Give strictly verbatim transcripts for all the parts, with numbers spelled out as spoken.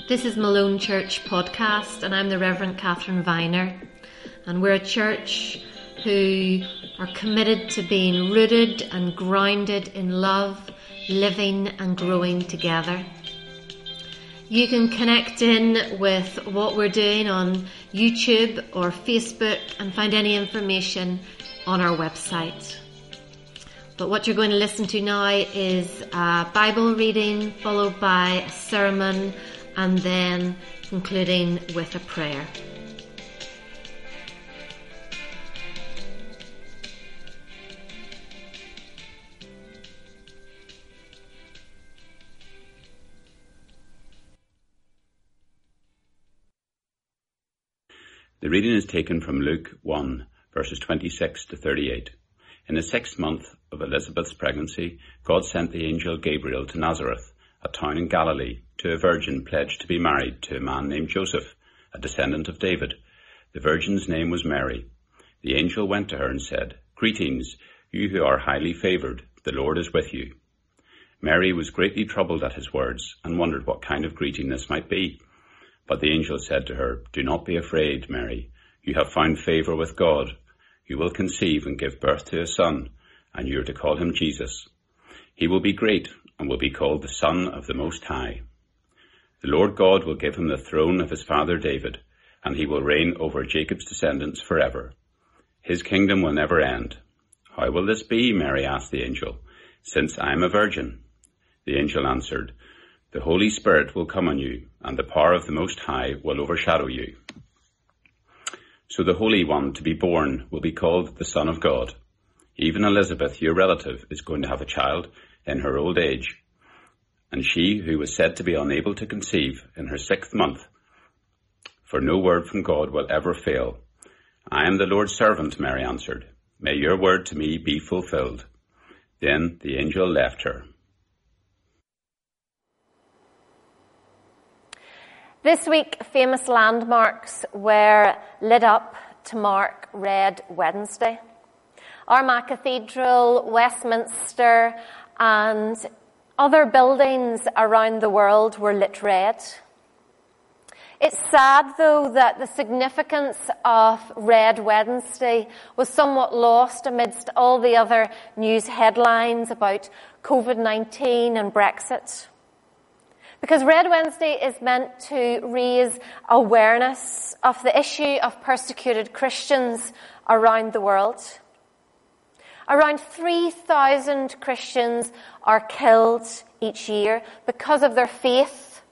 This is Malone Church Podcast, and I'm the Reverend Catherine Viner, and we're a church who are committed to being rooted and grounded in love, living and growing together. You can connect in with what we're doing on YouTube or Facebook and find any information on our website. But what you're going to listen to now is a Bible reading followed by a sermon and then concluding with a prayer. The reading is taken from Luke one, verses twenty-six to thirty-eight. In the sixth month of Elizabeth's pregnancy, God sent the angel Gabriel to Nazareth, a town in Galilee, to a virgin pledged to be married to a man named Joseph, a descendant of David. The virgin's name was Mary. The angel went to her and said, "Greetings, you who are highly favoured, the Lord is with you." Mary was greatly troubled at his words and wondered what kind of greeting this might be. But the angel said to her, "Do not be afraid, Mary. You have found favour with God. You will conceive and give birth to a son, and you are to call him Jesus. He will be great and will be called the Son of the Most High. The Lord God will give him the throne of his father David, and he will reign over Jacob's descendants forever. His kingdom will never end." "How will this be?" Mary asked the angel, "since I am a virgin?" The angel answered, "The Holy Spirit will come on you, and the power of the Most High will overshadow you. So the Holy One to be born will be called the Son of God. Even Elizabeth, your relative, is going to have a child in her old age, and she who was said to be unable to conceive in her sixth month. For no word from God will ever fail. I am the Lord's servant," Mary answered. "May your word to me be fulfilled." Then the angel left her. This week, famous landmarks were lit up to mark Red Wednesday. Armagh Cathedral, Westminster, and other buildings around the world were lit red. It's sad, though, that the significance of Red Wednesday was somewhat lost amidst all the other news headlines about covid nineteen and Brexit. Because Red Wednesday is meant to raise awareness of the issue of persecuted Christians around the world. Around three thousand Christians are killed each year because of their faith.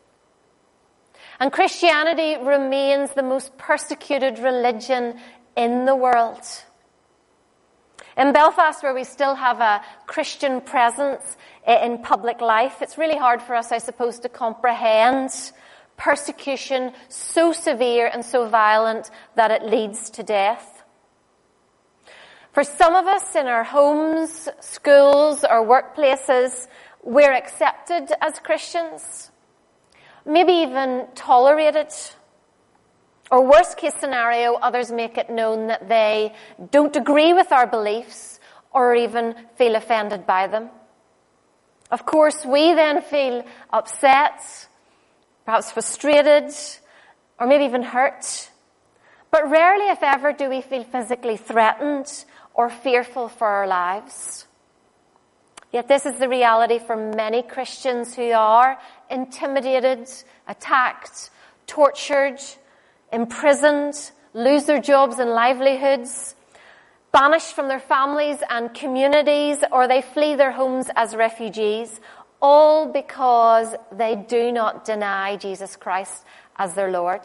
And Christianity remains the most persecuted religion in the world. In Belfast, where we still have a Christian presence in public life, it's really hard for us, I suppose, to comprehend persecution so severe and so violent that it leads to death. For some of us in our homes, schools, or workplaces, we're accepted as Christians, maybe even tolerated. Or worst case scenario, others make it known that they don't agree with our beliefs or even feel offended by them. Of course, we then feel upset, perhaps frustrated, or maybe even hurt. But rarely, if ever, do we feel physically threatened or fearful for our lives. Yet this is the reality for many Christians who are intimidated, attacked, tortured, imprisoned, lose their jobs and livelihoods, banished from their families and communities, or they flee their homes as refugees, all because they do not deny Jesus Christ as their Lord.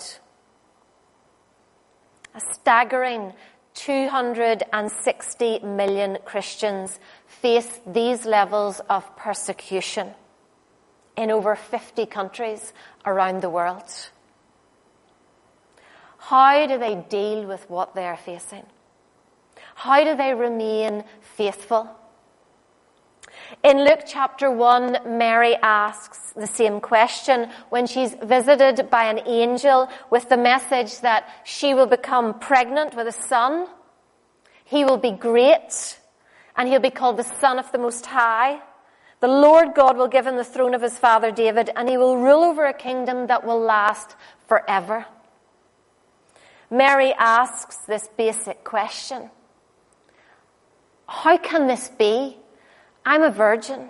A staggering two hundred sixty million Christians face these levels of persecution in over fifty countries around the world. How do they deal with what they are facing? How do they remain faithful? In Luke chapter one, Mary asks the same question when she's visited by an angel with the message that she will become pregnant with a son. He will be great, and he'll be called the Son of the Most High. The Lord God will give him the throne of his father David, and he will rule over a kingdom that will last forever. Mary asks this basic question. How can this be? I'm a virgin.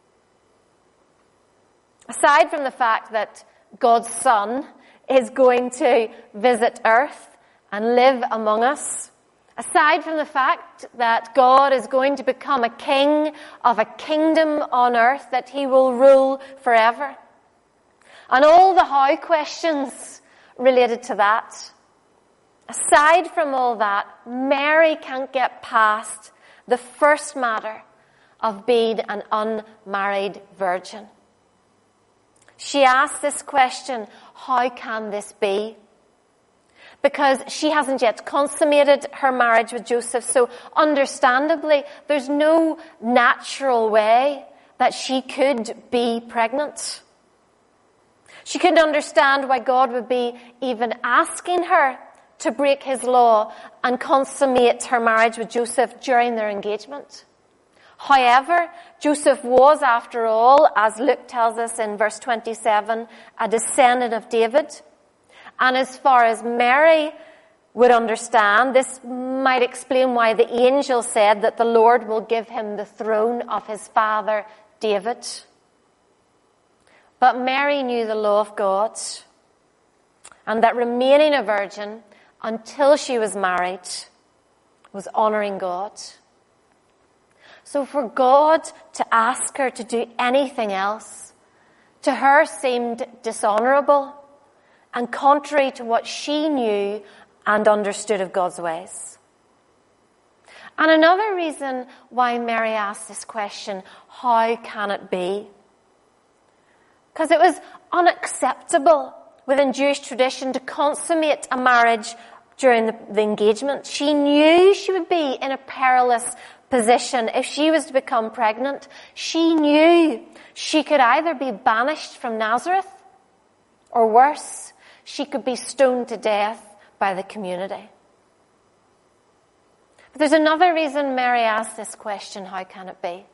Aside from the fact that God's Son is going to visit earth and live among us, aside from the fact that God is going to become a king of a kingdom on earth, that he will rule forever, and all the how questions related to that, aside from all that, Mary can't get past the first matter of being an unmarried virgin. She asks this question, how can this be? Because she hasn't yet consummated her marriage with Joseph, so understandably, there's no natural way that she could be pregnant. She couldn't understand why God would be even asking her to break his law and consummate her marriage with Joseph during their engagement. However, Joseph was, after all, as Luke tells us in verse twenty-seven, a descendant of David. And as far as Mary would understand, this might explain why the angel said that the Lord will give him the throne of his father David. But Mary knew the law of God, and that remaining a virgin until she was married was honouring God. So for God to ask her to do anything else, to her seemed dishonourable and contrary to what she knew and understood of God's ways. And another reason why Mary asked this question, how can it be? Because it was unacceptable within Jewish tradition to consummate a marriage during the, the engagement. She knew she would be in a perilous position if she was to become pregnant. She knew she could either be banished from Nazareth, or worse, she could be stoned to death by the community. But there's another reason Mary asked this question, how can it be?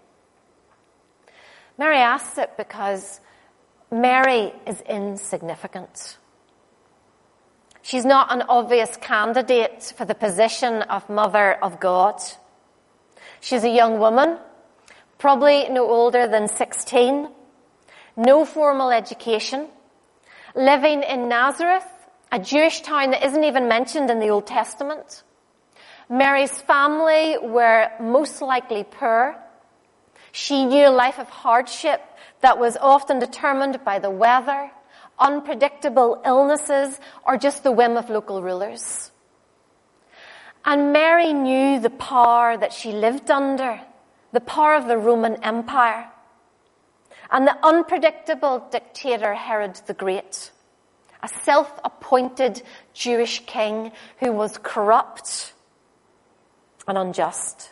Mary asks it because Mary is insignificant. She's not an obvious candidate for the position of Mother of God. She's a young woman, probably no older than sixteen, no formal education, living in Nazareth, a Jewish town that isn't even mentioned in the Old Testament. Mary's family were most likely poor. She knew a life of hardship that was often determined by the weather, unpredictable illnesses, or just the whim of local rulers. And Mary knew the power that she lived under, the power of the Roman Empire, and the unpredictable dictator Herod the Great, a self-appointed Jewish king who was corrupt and unjust.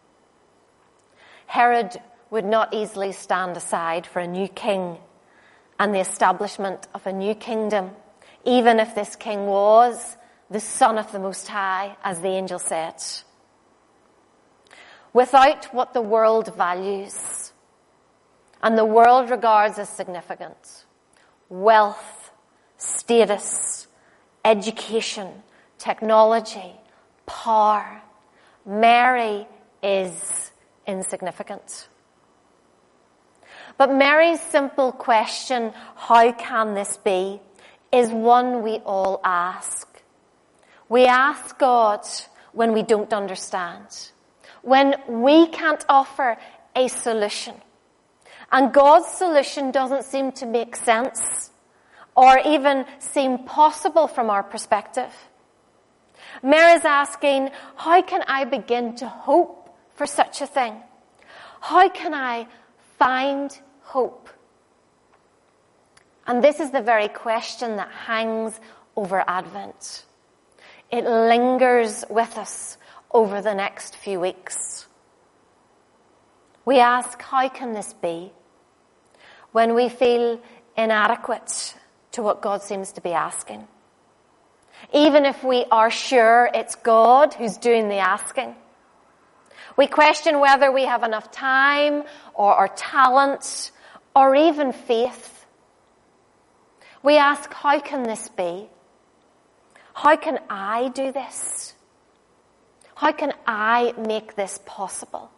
Herod would not easily stand aside for a new king and the establishment of a new kingdom, even if this king was the Son of the Most High, as the angel said. Without what the world values and the world regards as significant, wealth, status, education, technology, power, Mary is insignificant. But Mary's simple question, how can this be, is one we all ask. We ask God when we don't understand, when we can't offer a solution. And God's solution doesn't seem to make sense or even seem possible from our perspective. Mary's asking, how can I begin to hope for such a thing? How can I find hope? And this is the very question that hangs over Advent. It lingers with us over the next few weeks. We ask, how can this be? When we feel inadequate to what God seems to be asking. Even if we are sure it's God who's doing the asking. We question whether we have enough time or, or talent or even faith. We ask, how can this be? How can I do this? How can I make this possible?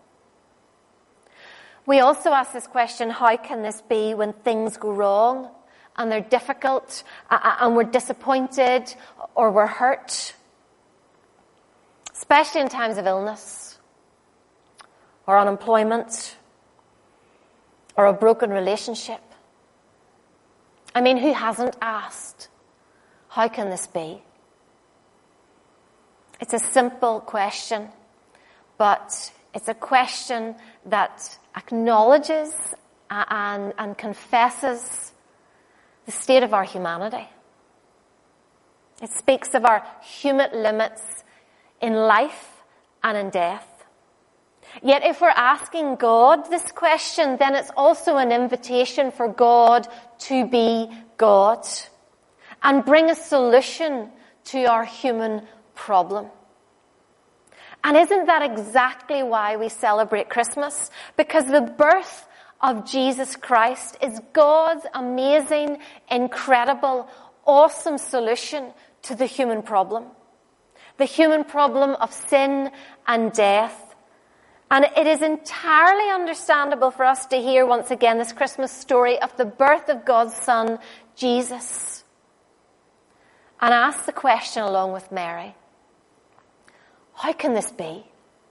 We also ask this question, how can this be when things go wrong and they're difficult and we're disappointed or we're hurt? Especially in times of illness or unemployment or a broken relationship. I mean, who hasn't asked, how can this be? It's a simple question, but it's a question that acknowledges and, and confesses the state of our humanity. It speaks of our human limits in life and in death. Yet if we're asking God this question, then it's also an invitation for God to be God and bring a solution to our human problem. And isn't that exactly why we celebrate Christmas? Because the birth of Jesus Christ is God's amazing, incredible, awesome solution to the human problem. The human problem of sin and death. And it is entirely understandable for us to hear once again this Christmas story of the birth of God's Son, Jesus. And ask the question along with Mary, how can this be?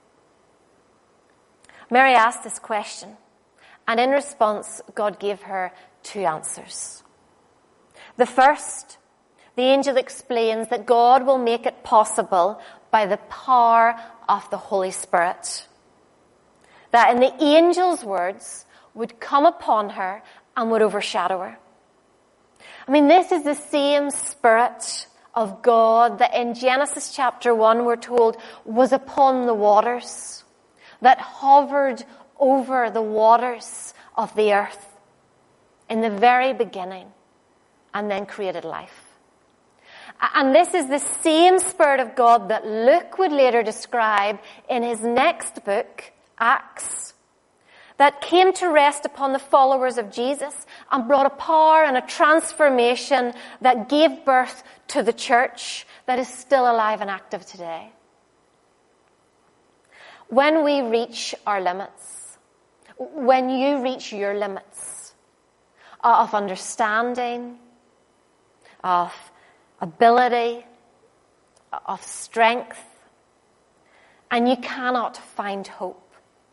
Mary asked this question, and in response, God gave her two answers. The first, the angel explains that God will make it possible by the power of the Holy Spirit. That in the angel's words would come upon her and would overshadow her. I mean, this is the same Spirit of God that in Genesis chapter one we're told was upon the waters, that hovered over the waters of the earth in the very beginning and then created life. And this is the same Spirit of God that Luke would later describe in his next book, Acts, that came to rest upon the followers of Jesus and brought a power and a transformation that gave birth to the church that is still alive and active today. When we reach our limits, when you reach your limits of understanding, of ability, of strength, and you cannot find hope,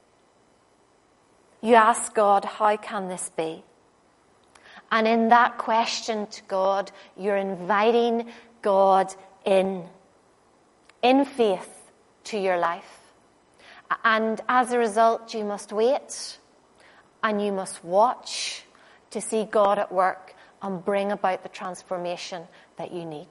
you ask God, how can this be? And in that question to God, you're inviting God in, in faith to your life. And as a result, you must wait and you must watch to see God at work and bring about the transformation that you need.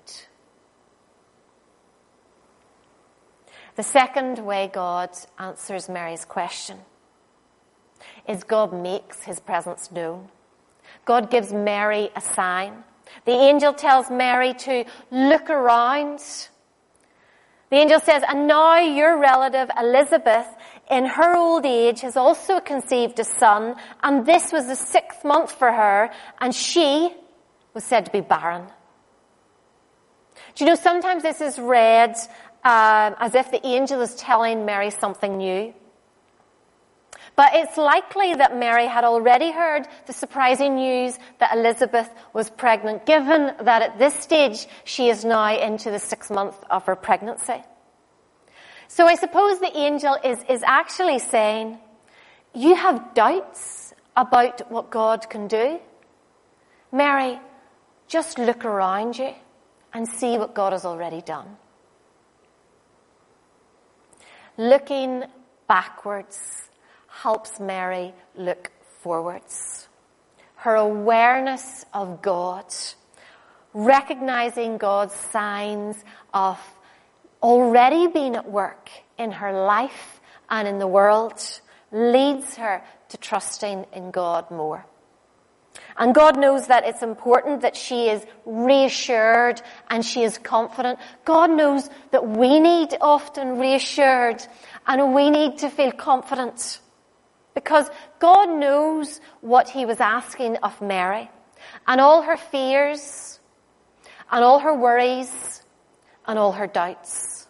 The second way God answers Mary's question is God makes his presence known. God gives Mary a sign. The angel tells Mary to look around. The angel says, and now your relative Elizabeth, in her old age, has also conceived a son, and this was the sixth month for her, and she was said to be barren. Do you know, sometimes this is read uh, as if the angel is telling Mary something new. But it's likely that Mary had already heard the surprising news that Elizabeth was pregnant, given that at this stage she is now into the sixth month of her pregnancy. So I suppose the angel is, is actually saying, you have doubts about what God can do? Mary, just look around you and see what God has already done. Looking backwards helps Mary look forwards. Her awareness of God, recognizing God's signs of already being at work in her life and in the world, leads her to trusting in God more. And God knows that it's important that she is reassured and she is confident. God knows that we need often reassured and we need to feel confident. Because God knows what he was asking of Mary. And all her fears, and all her worries, and all her doubts.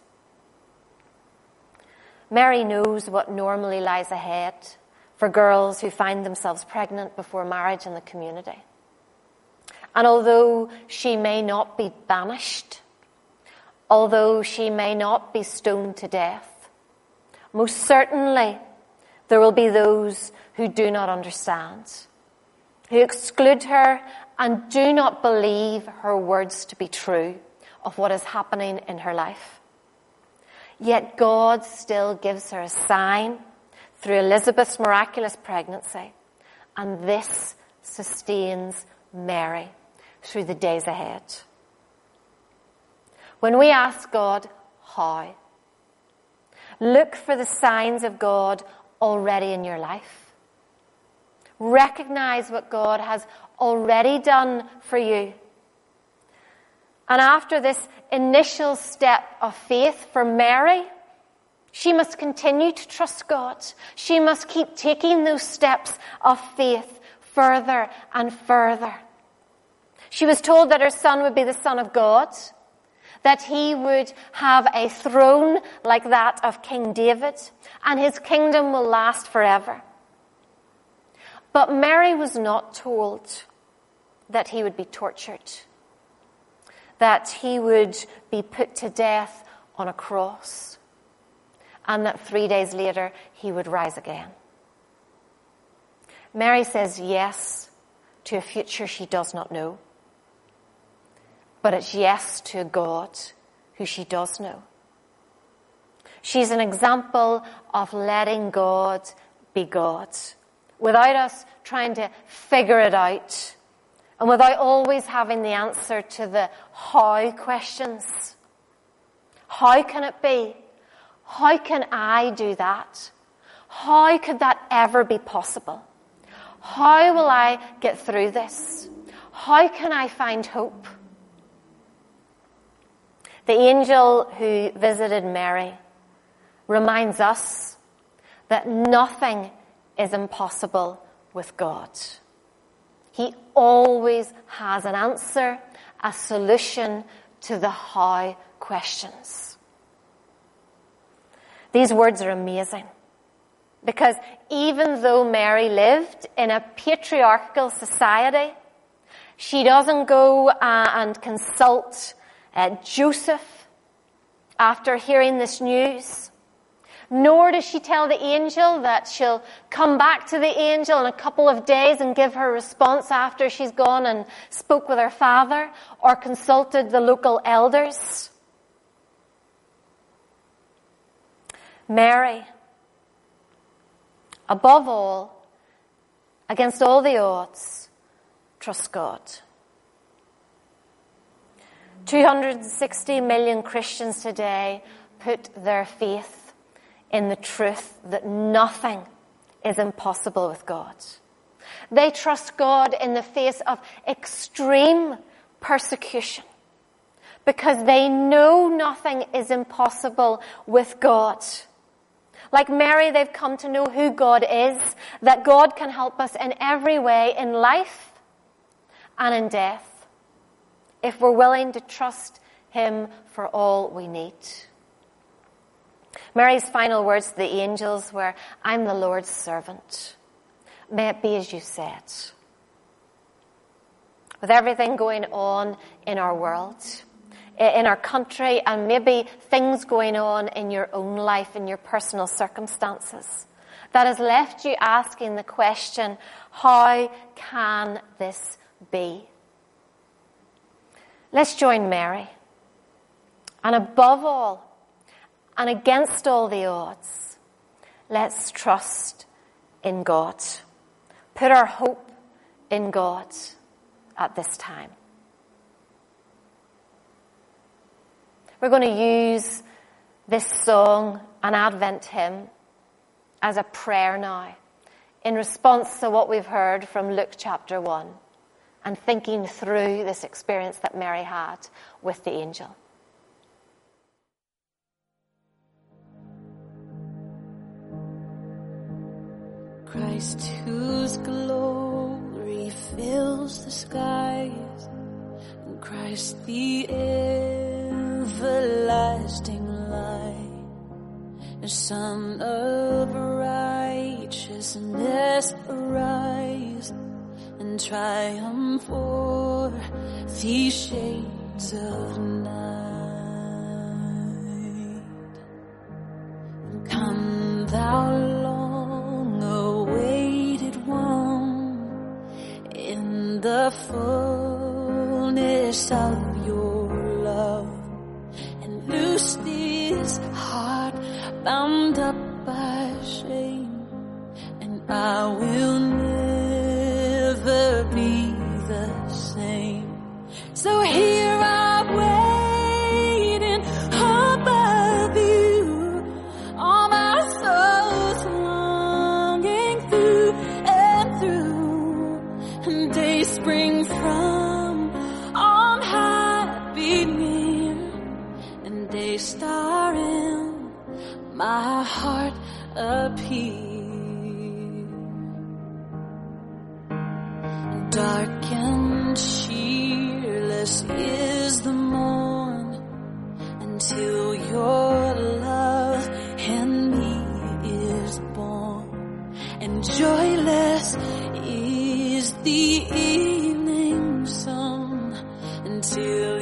Mary knows what normally lies ahead for girls who find themselves pregnant before marriage in the community. And although she may not be banished, although she may not be stoned to death, most certainly there will be those who do not understand, who exclude her and do not believe her words to be true of what is happening in her life. Yet God still gives her a sign through Elizabeth's miraculous pregnancy, and this sustains Mary through the days ahead. When we ask God, how? Look for the signs of God already in your life. Recognize what God has already done for you. And after this initial step of faith for Mary, she must continue to trust God. She must keep taking those steps of faith further and further. She was told that her son would be the Son of God, that he would have a throne like that of King David, and his kingdom will last forever. But Mary was not told that he would be tortured, that he would be put to death on a cross, and that three days later he would rise again. Mary says yes to a future she does not know, but it's yes to a God who she does know. She's an example of letting God be God, without us trying to figure it out, and without always having the answer to the how questions. How can it be? How can I do that? How could that ever be possible? How will I get through this? How can I find hope? The angel who visited Mary reminds us that nothing is impossible with God. He always has an answer, a solution to the how questions. These words are amazing, because even though Mary lived in a patriarchal society, she doesn't go uh, and consult uh, Joseph after hearing this news. Nor does she tell the angel that she'll come back to the angel in a couple of days and give her response after she's gone and spoke with her father or consulted the local elders. Mary, above all, against all the odds, trusts God. two hundred sixty million Christians today put their faith in the truth that nothing is impossible with God. They trust God in the face of extreme persecution because they know nothing is impossible with God. Like Mary, they've come to know who God is, that God can help us in every way in life and in death, if we're willing to trust him for all we need. Mary's final words to the angels were, "I'm the Lord's servant. May it be as you said." With everything going on in our world, in our country, and maybe things going on in your own life, in your personal circumstances, that has left you asking the question, how can this be? Let's join Mary. And above all, and against all the odds, let's trust in God. Put our hope in God at this time. We're going to use this song, an Advent hymn, as a prayer now, in response to what we've heard from Luke chapter one. and thinking through this experience that Mary had with the angel. Christ, whose glory fills the skies, and Christ the everlasting light, the Son of righteousness, arise and triumph o'er these shades of night. Come, thou long-awaited one, in the fullness of your love, and loose this heart bound up by shame, and I will never be the same. So here I'm waiting above you, all my soul's longing through and through, and day spring from on high be near, and day star in my heart appear. Dark and cheerless is the morn, until your love in me is born, and joyless is the evening sun, until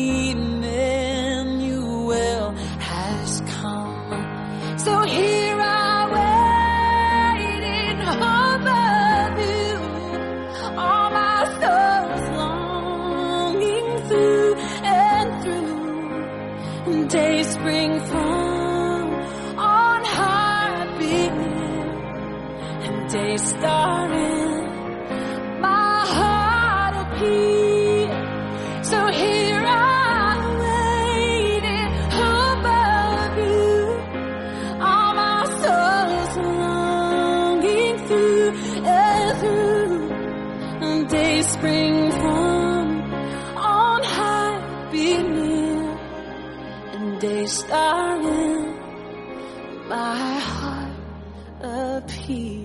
Emmanuel has come. So here I waiting above you, all my soul's longing through and through, and day spring from on high be near, and day star in my heart appear. So here I'm waiting above you, all my soul's longing through and through, and day spring from on high be near, and day star in my heart appear.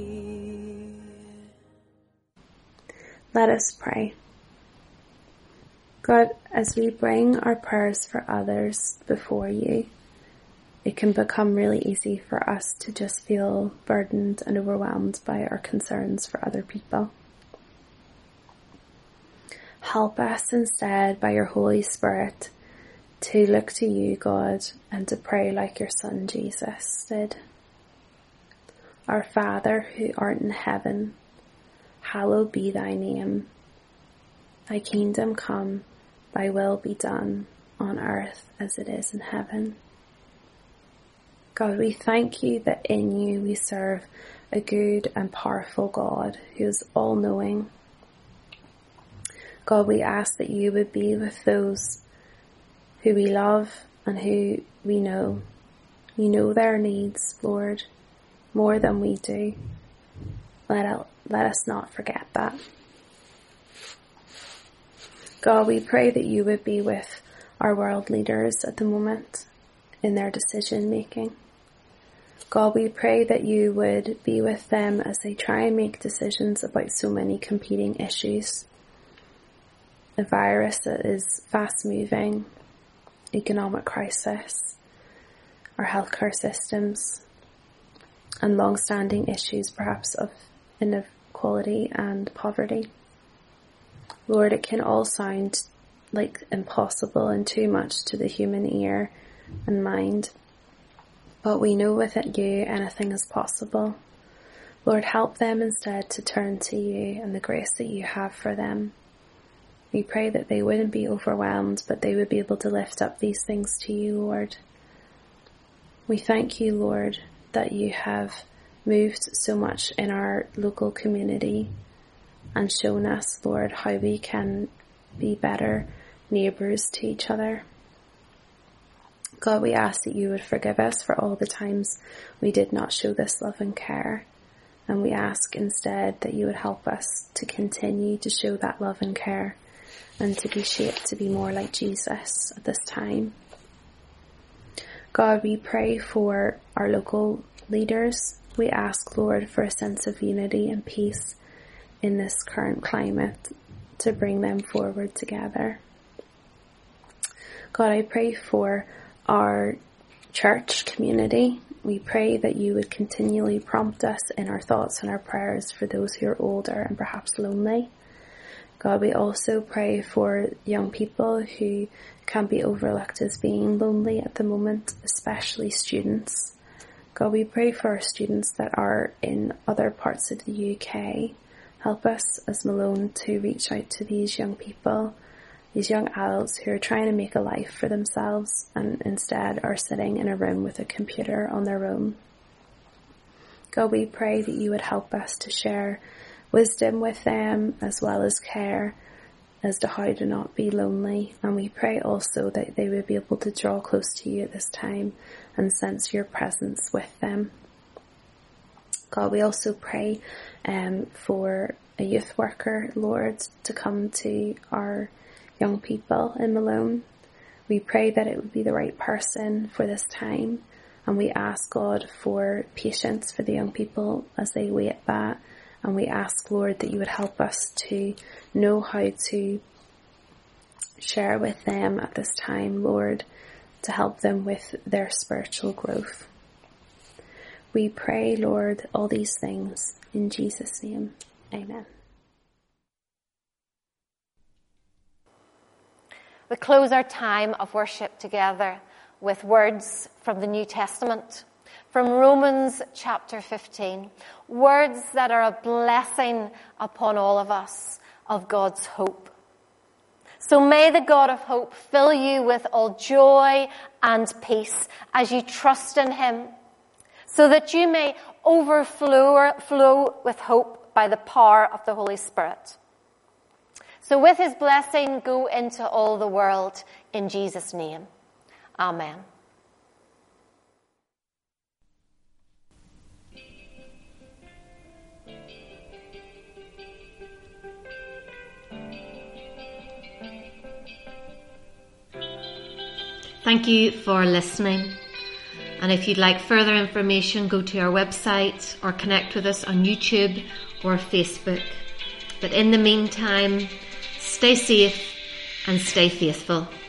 Let us pray. God, as we bring our prayers for others before you, it can become really easy for us to just feel burdened and overwhelmed by our concerns for other people. Help us instead by your Holy Spirit to look to you, God, and to pray like your Son Jesus did. Our Father who art in heaven, hallowed be thy name. Thy kingdom come, thy will be done on earth as it is in heaven. God, we thank you that in you we serve a good and powerful God who is all-knowing. God, we ask that you would be with those who we love and who we know. You know their needs, Lord, more than we do. Let, it, let us not forget that. God, we pray that you would be with our world leaders at the moment in their decision making. God, we pray that you would be with them as they try and make decisions about so many competing issues. A virus that is fast moving, economic crisis, our healthcare systems, and long-standing issues perhaps of inequality and poverty. Lord, it can all sound like impossible and too much to the human ear and mind, but we know with it you anything is possible. Lord, help them instead to turn to you and the grace that you have for them. We pray that they wouldn't be overwhelmed, but they would be able to lift up these things to you, Lord. We thank you, Lord, that you have moved so much in our local community and shown us, Lord, how we can be better neighbours to each other. God, we ask that you would forgive us for all the times we did not show this love and care, And we ask instead that you would help us to continue to show that love and care and to be shaped to be more like Jesus at this time. God, we pray for our local leaders. We ask, Lord, for a sense of unity and peace in this current climate to bring them forward together. God, I pray for our church community. We pray that you would continually prompt us in our thoughts and our prayers for those who are older and perhaps lonely. God, we also pray for young people who can be overlooked as being lonely at the moment, especially students. God, we pray for our students that are in other parts of the U K. Help us as Malone to reach out to these young people, these young adults who are trying to make a life for themselves and instead are sitting in a room with a computer on their own. God, we pray that you would help us to share wisdom with them as well as care as to how to not be lonely. And we pray also that they would be able to draw close to you at this time and sense your presence with them. God, we also pray um, for a youth worker, Lord, to come to our young people in Malone. We pray that it would be the right person for this time, and we ask God for patience for the young people as they wait that, and we ask, Lord, that you would help us to know how to share with them at this time, Lord, to help them with their spiritual growth. We pray, Lord, all these things in Jesus' name. Amen. We close our time of worship together with words from the New Testament, from Romans chapter fifteen, words that are a blessing upon all of us of God's hope. So may the God of hope fill you with all joy and peace as you trust in him, so that you may overflow flow with hope by the power of the Holy Spirit. So with his blessing, go into all the world in Jesus' name. Amen. Thank you for listening. And if you'd like further information, go to our website or connect with us on YouTube or Facebook. But in the meantime, stay safe and stay faithful.